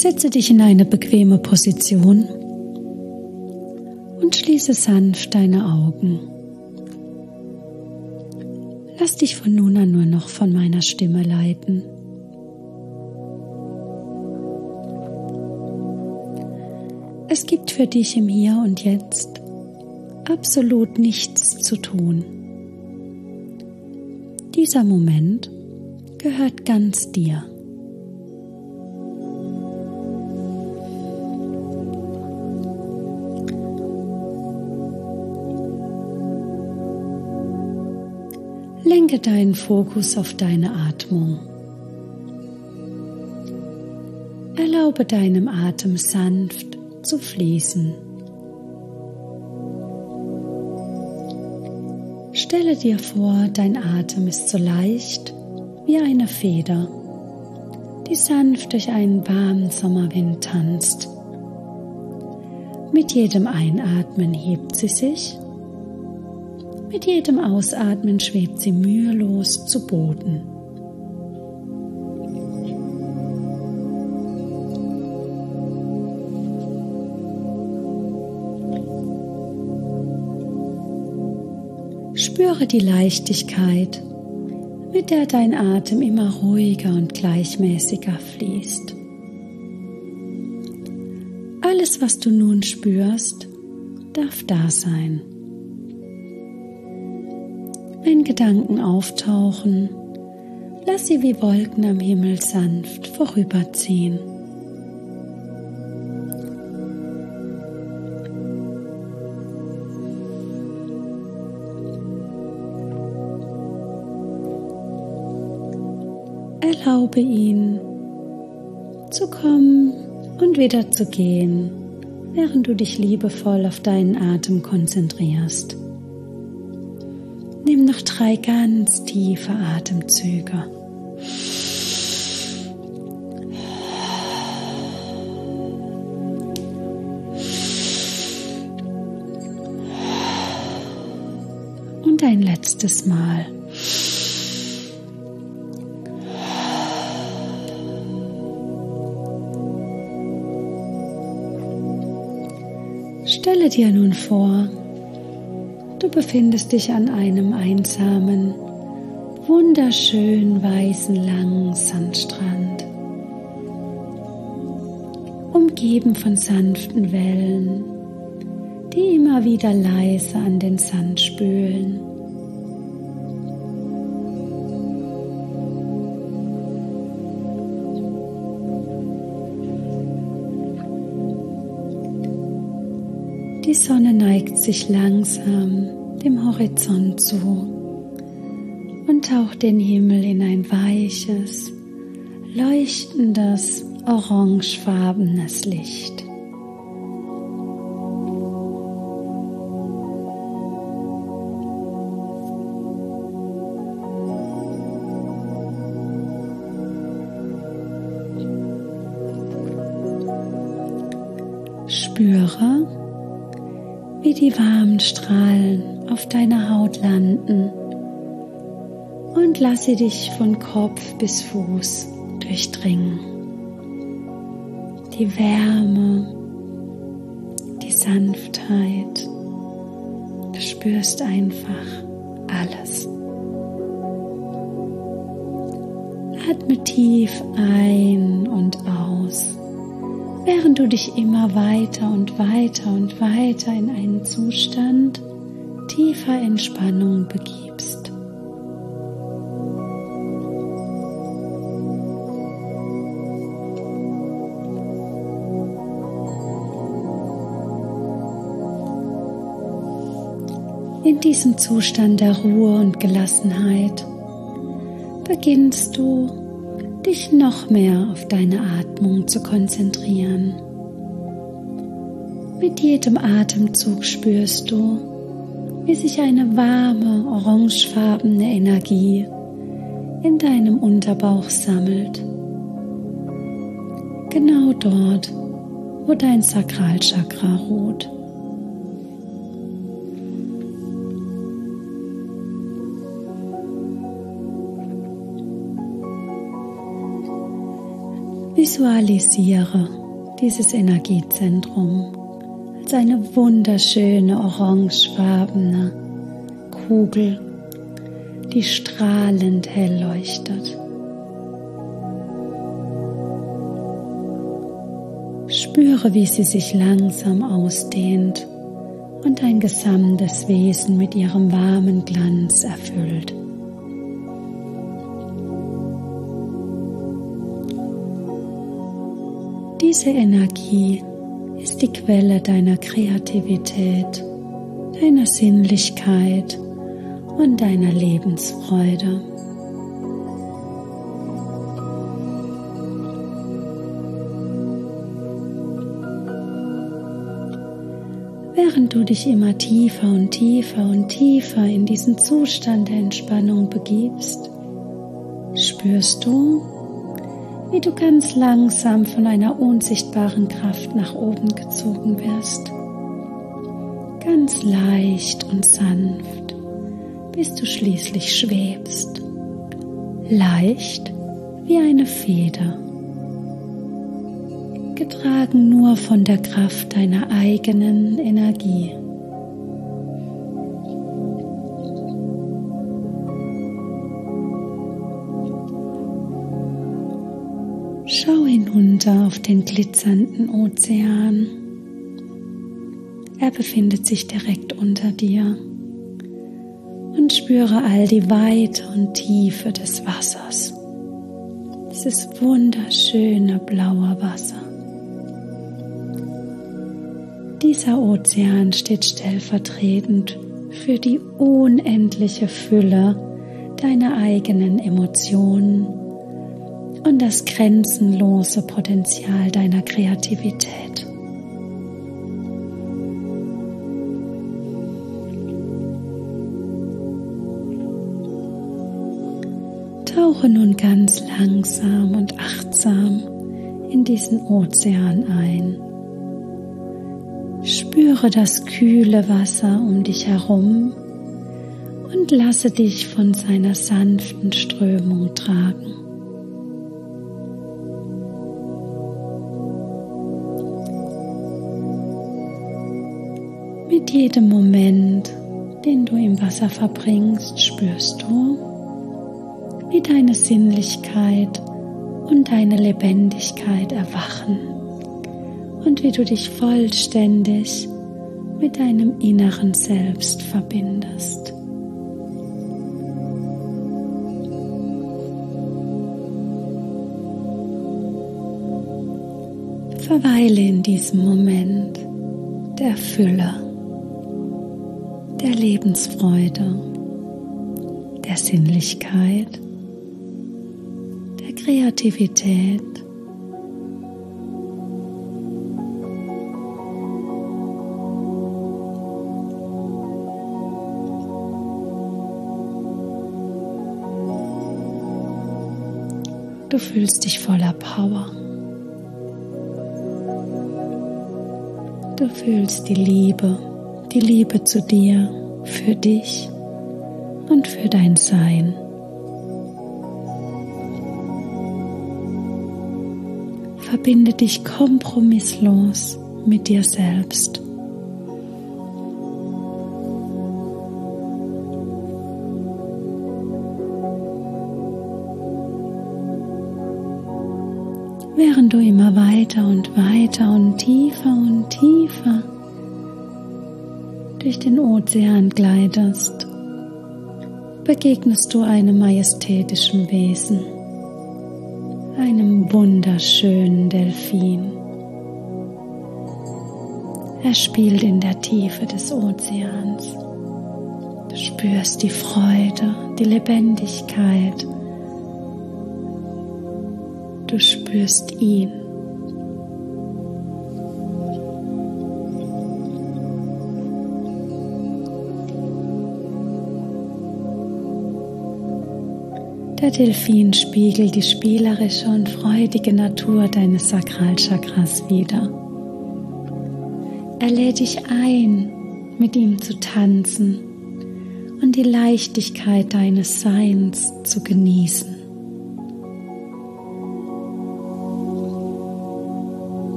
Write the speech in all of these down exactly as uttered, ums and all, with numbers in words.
Setze dich in eine bequeme Position und schließe sanft deine Augen. Lass dich von nun an nur noch von meiner Stimme leiten. Es gibt für dich im Hier und Jetzt absolut nichts zu tun. Dieser Moment gehört ganz dir. Lenke deinen Fokus auf deine Atmung. Erlaube deinem Atem sanft zu fließen. Stelle dir vor, dein Atem ist so leicht wie eine Feder, die sanft durch einen warmen Sommerwind tanzt. Mit jedem Einatmen hebt sie sich, mit jedem Ausatmen schwebt sie mühelos zu Boden. Spüre die Leichtigkeit, mit der dein Atem immer ruhiger und gleichmäßiger fließt. Alles, was du nun spürst, darf da sein. Wenn Gedanken auftauchen, lass sie wie Wolken am Himmel sanft vorüberziehen. Erlaube ihnen zu kommen und wieder zu gehen, während du dich liebevoll auf deinen Atem konzentrierst. Nimm noch drei ganz tiefe Atemzüge. Und ein letztes Mal. Stelle dir nun vor, du befindest dich an einem einsamen, wunderschönen, weißen, langen Sandstrand, umgeben von sanften Wellen, die immer wieder leise an den Sand spülen. Die Sonne neigt sich langsam dem Horizont zu und taucht den Himmel in ein weiches, leuchtendes, orangefarbenes Licht. Spüre, wie die warmen Strahlen auf deiner Haut landen und lasse dich von Kopf bis Fuß durchdringen. Die Wärme, die Sanftheit, du spürst einfach alles. Atme tief ein und aus, während du dich immer weiter und weiter und weiter in einen Zustand tiefer Entspannung begibst. In diesem Zustand der Ruhe und Gelassenheit beginnst du, dich noch mehr auf deine Atmung zu konzentrieren. Mit jedem Atemzug spürst du, wie sich eine warme, orangefarbene Energie in deinem Unterbauch sammelt. Genau dort, wo dein Sakralchakra ruht. Visualisiere dieses Energiezentrum als eine wunderschöne orangefarbene Kugel, die strahlend hell leuchtet. Spüre, wie sie sich langsam ausdehnt und dein gesamtes Wesen mit ihrem warmen Glanz erfüllt. Diese Energie ist die Quelle deiner Kreativität, deiner Sinnlichkeit und deiner Lebensfreude. Während du dich immer tiefer und tiefer und tiefer in diesen Zustand der Entspannung begibst, spürst du, wie du ganz langsam von einer unsichtbaren Kraft nach oben gezogen wirst. Ganz leicht und sanft, bis du schließlich schwebst, leicht wie eine Feder, getragen nur von der Kraft deiner eigenen Energie. Schau hinunter auf den glitzernden Ozean. Er befindet sich direkt unter dir. Und spüre all die Weite und Tiefe des Wassers. Dieses wunderschöne blaue Wasser. Dieser Ozean steht stellvertretend für die unendliche Fülle deiner eigenen Emotionen und das grenzenlose Potenzial deiner Kreativität. Tauche nun ganz langsam und achtsam in diesen Ozean ein. Spüre das kühle Wasser um dich herum und lasse dich von seiner sanften Strömung tragen. Mit jedem Moment, den du im Wasser verbringst, spürst du, wie deine Sinnlichkeit und deine Lebendigkeit erwachen und wie du dich vollständig mit deinem inneren Selbst verbindest. Verweile in diesem Moment der Fülle, der Lebensfreude, der Sinnlichkeit, der Kreativität. Du fühlst dich voller Power. Du fühlst die Liebe, die Liebe zu dir, für dich und für dein Sein. Verbinde dich kompromisslos mit dir selbst. Während du immer weiter und weiter und tiefer und tiefer durch den Ozean gleitest, begegnest du einem majestätischen Wesen, einem wunderschönen Delfin. Er spielt in der Tiefe des Ozeans. Du spürst die Freude, die Lebendigkeit. Du spürst ihn. Der Delfin spiegelt die spielerische und freudige Natur deines Sakralchakras wider. Er lädt dich ein, mit ihm zu tanzen und die Leichtigkeit deines Seins zu genießen.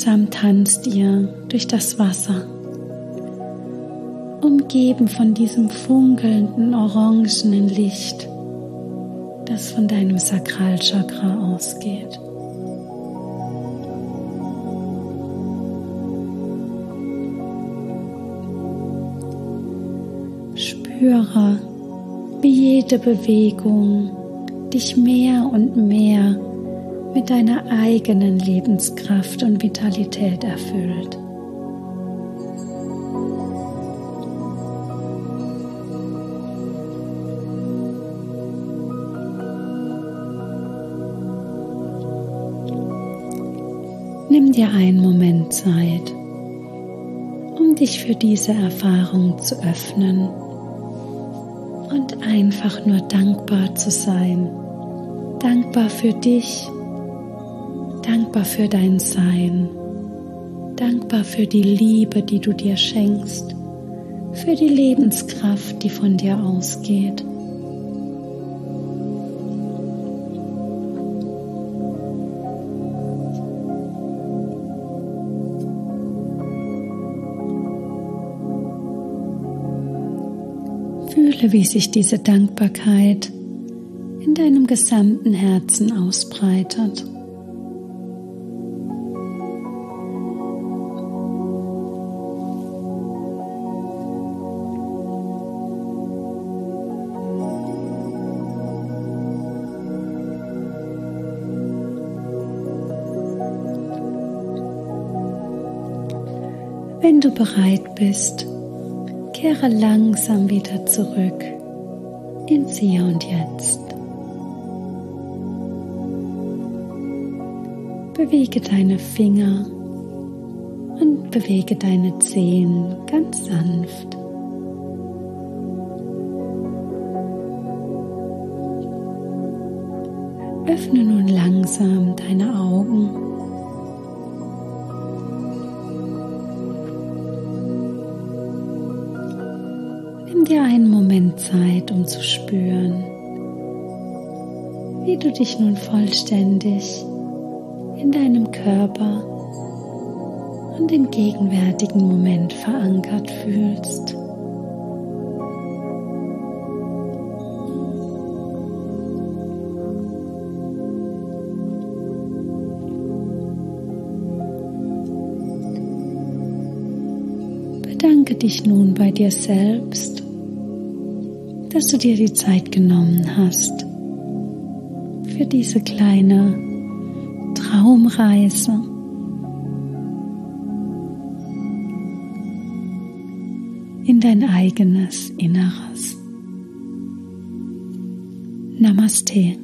langsam tanzt ihr durch das Wasser, umgeben von diesem funkelnden orangenen Licht, das von deinem Sakralchakra ausgeht. Spüre, wie jede Bewegung dich mehr und mehr mit deiner eigenen Lebenskraft und Vitalität erfüllt. Nimm dir einen Moment Zeit, um dich für diese Erfahrung zu öffnen und einfach nur dankbar zu sein. Dankbar für dich, dankbar für dein Sein, dankbar für die Liebe, die du dir schenkst, für die Lebenskraft, die von dir ausgeht. Fühle, wie sich diese Dankbarkeit in deinem gesamten Herzen ausbreitet. Wenn du bereit bist, kehre langsam wieder zurück ins Hier und Jetzt. Bewege deine Finger und bewege deine Zehen ganz sanft. Öffne nun langsam deine Augen. Nimm dir einen Moment Zeit, um zu spüren, wie du dich nun vollständig in deinem Körper und im gegenwärtigen Moment verankert fühlst. Bedanke dich nun bei dir selbst, dass du dir die Zeit genommen hast für diese kleine Traumreise. In dein eigenes Inneres. Namaste.